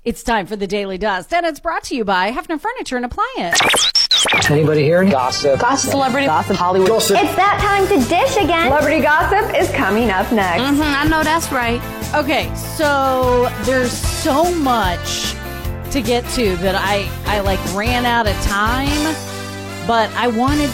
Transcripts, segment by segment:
It's time for the Daily Dust, and it's brought to you by Hefner Furniture and Appliance. Anybody here? Gossip. Celebrity gossip. Hollywood gossip. It's that time to dish again. Celebrity gossip is coming up next. I know that's right. Okay, so there's so much to get to that I ran out of time, but I wanted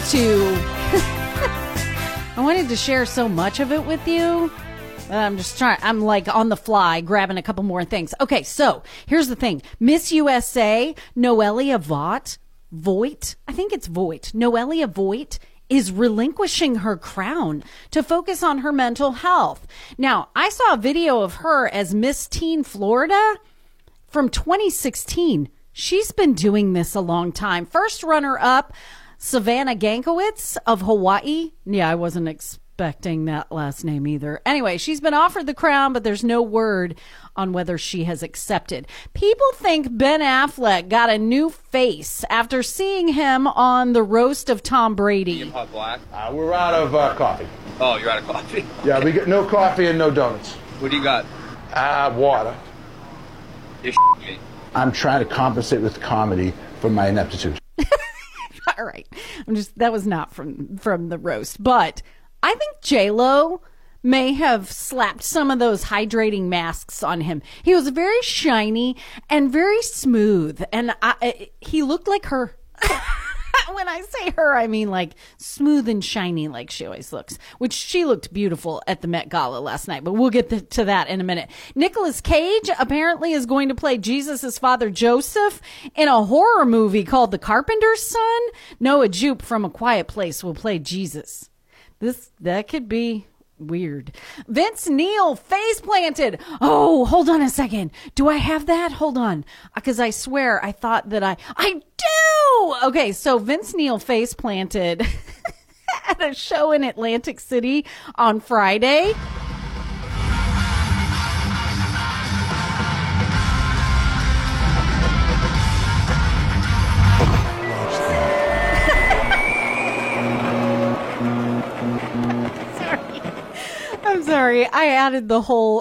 to share so much of it with you. I'm on the fly grabbing a couple more things. Okay, so here's the thing. Miss USA, Noelia Voigt, I think it's Voigt. Noelia Voigt is relinquishing her crown to focus on her mental health. Now, I saw a video of her as Miss Teen Florida from 2016. She's been doing this a long time. First runner-up, Savannah Gankowitz of Hawaii. Yeah, I wasn't expecting that last name either. Anyway, she's been offered the crown, but there's no word on whether she has accepted. People think Ben Affleck got a new face after seeing him on the roast of Tom Brady. Hot black? We're out of coffee. Oh, you're out of coffee? Yeah, we get no coffee and no donuts. What do you got? Water. You're me. I'm trying to compensate with comedy for my ineptitude. All right. That was not from the roast, but I think J-Lo may have slapped some of those hydrating masks on him. He was very shiny and very smooth, and he looked like her. When I say her, I mean like smooth and shiny like she always looks, which she looked beautiful at the Met Gala last night, but we'll get to that in a minute. Nicolas Cage apparently is going to play Jesus' father Joseph in a horror movie called The Carpenter's Son. Noah Jupe from A Quiet Place will play Jesus. That could be weird. Vince Neil face planted. Oh, hold on a second. Do I have that? Hold on. Because I swear I thought that I do. Okay, so Vince Neil face planted at a show in Atlantic City on Friday. I'm sorry. I added the whole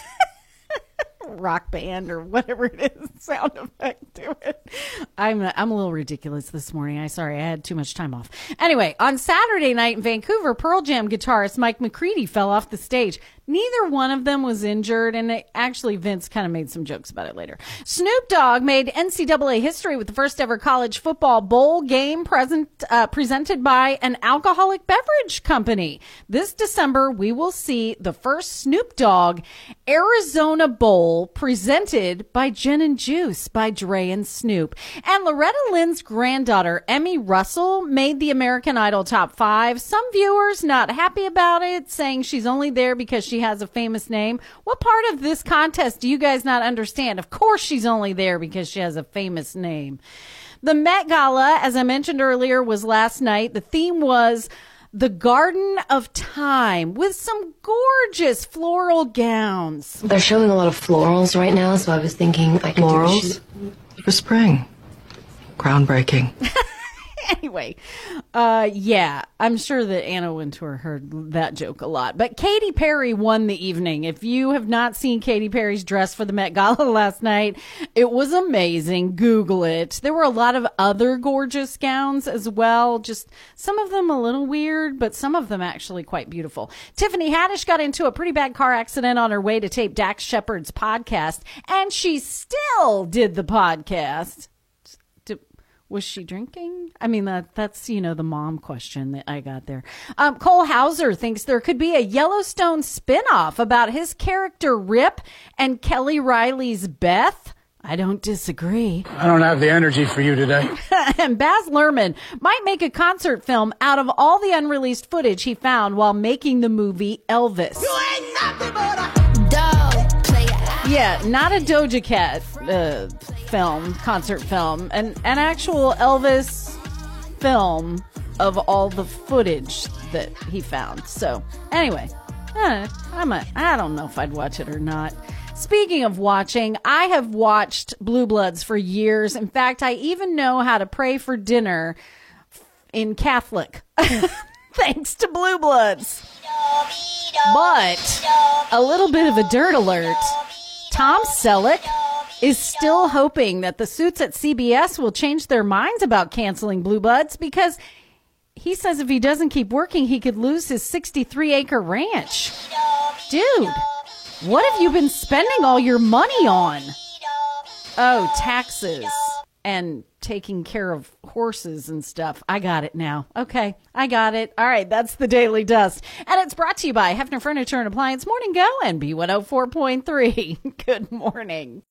rock band or whatever it is sound effect to it. I'm a little ridiculous this morning. I had too much time off. Anyway, on Saturday night in Vancouver, Pearl Jam guitarist Mike McCready fell off the stage. Neither one of them was injured, and actually Vince kind of made some jokes about it later. Snoop Dogg made NCAA history with the first ever college football bowl game presented by an alcoholic beverage company. This December, we will see the first Snoop Dogg Arizona Bowl presented by Gin and Juice by Dre and Snoop. And Loretta Lynn's granddaughter, Emmy Russell, made the American Idol top 5. Some viewers not happy about it, saying she's only there because she has a famous name. What part of this contest do you guys not understand? Of course she's only there because she has a famous name. The Met Gala, as I mentioned earlier, was last night. The theme was the Garden of Time with some gorgeous floral gowns. They're showing a lot of florals right now, so I was thinking I could florals for spring. Groundbreaking. Anyway, yeah, I'm sure that Anna Wintour heard that joke a lot. But Katy Perry won the evening. If you have not seen Katy Perry's dress for the Met Gala last night, it was amazing. Google it. There were a lot of other gorgeous gowns as well. Just some of them a little weird, but some of them actually quite beautiful. Tiffany Haddish got into a pretty bad car accident on her way to tape Dax Shepard's podcast, and she still did the podcast. Was she drinking? I mean, that's, the mom question that I got there. Cole Hauser thinks there could be a Yellowstone spinoff about his character Rip and Kelly Riley's Beth. I don't disagree. I don't have the energy for you today. And Baz Luhrmann might make a concert film out of all the unreleased footage he found while making the movie Elvis. You ain't nothing but a dog player. Yeah, not a Doja Cat concert film, an actual Elvis film of all the footage that he found. So anyway, I don't know if I'd watch it or not. Speaking of watching, I have watched Blue Bloods for years. In fact, I even know how to pray for dinner in Catholic. Thanks to Blue Bloods. But a little bit of a dirt alert. Tom Selleck is still hoping that the suits at CBS will change their minds about canceling Blue Bloods because he says if he doesn't keep working, he could lose his 63-acre ranch. Dude, what have you been spending all your money on? Oh, taxes and taking care of horses and stuff. I got it now. Okay, I got it. All right, that's the Daily Dust. And it's brought to you by Hefner Furniture and Appliance Morning Go and B104.3. Good morning.